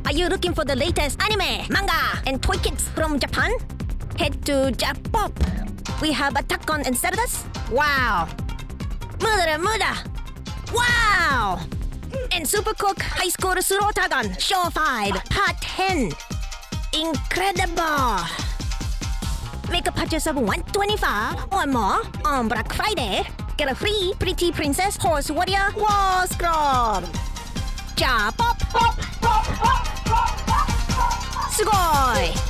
Are you looking for the latest anime, manga, and toy kits from Japan? Head to Japop. We have Attack on Enceladus. Wow. Murder, Murder. Wow. And Supercook High School Surotagon Show 5 Part 10. Incredible. Make a purchase of $125 or more on Black Friday. Get a free Pretty Princess Horse Warrior Wall Scroll. Japop. すごい